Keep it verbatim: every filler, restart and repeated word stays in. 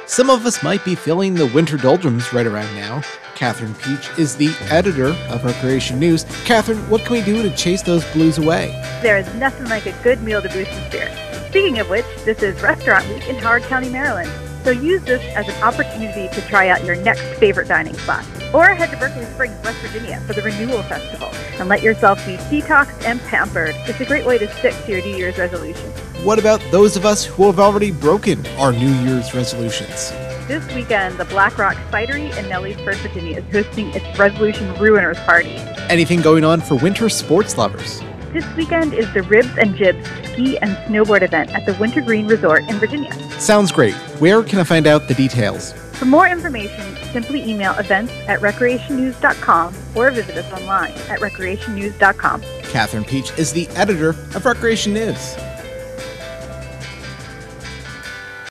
Some of us might be feeling the winter doldrums right around now. Catherine Peach is the editor of Recreation News. Catherine, what can we do to chase those blues away? There is nothing like a good meal to boost the spirits. Speaking of which, this is Restaurant Week in Howard County, Maryland. So use this as an opportunity to try out your next favorite dining spot. Or head to Berkeley Springs, West Virginia for the Renewal Festival and let yourself be detoxed and pampered. It's a great way to stick to your New Year's resolutions. What about those of us who have already broken our New Year's resolutions? This weekend, the Black Rock Cidery in Nelliesburg, Virginia is hosting its Resolution Ruiners Party. Anything going on for winter sports lovers? This weekend is the Ribs and Jibs ski and snowboard event at the Wintergreen Resort in Virginia. Sounds great. Where can I find out the details? For more information, simply email events at recreation news dot com or visit us online at recreation news dot com. Catherine Peach is the editor of Recreation News.